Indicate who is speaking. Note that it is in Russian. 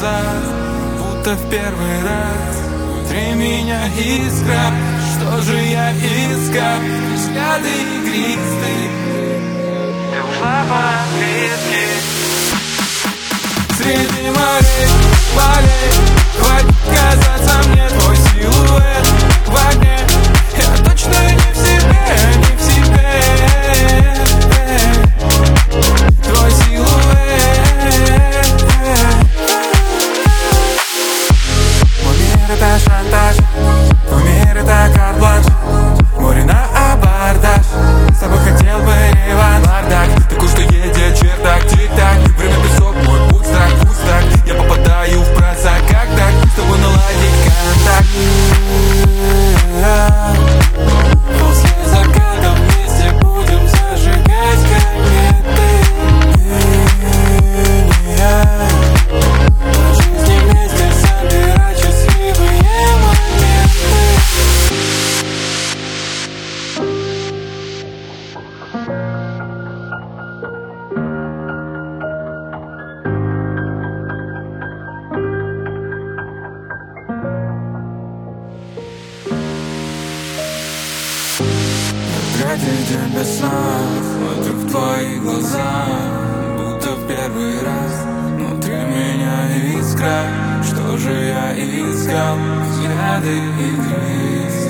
Speaker 1: глазах, будто в первый раз. Внутри меня искра, что же я искал? Взгляды игристые, ты ушла по-английски. Среди морей, полей, хватит казаться мне твой силуэт в огне. Я точно не в себе, не в себе. Твой силуэт. Мой мир это шантаж, твой мир это карт-бланш. Море на абордаж, с тобой хотел бы реванш. Бардак, такой, что едет чердак, тик-так. Время песок, мой путь страх, пустак. Я попадаю в просак, как так? С тобой наладить контакт. После заката вместе будем зажигать кометы. По жизни вместе собирать счастливые моменты. Третий день без сна, смотрю в твои глаза, будто в первый раз. Внутри меня искра, что же я искал? Взгляды игры.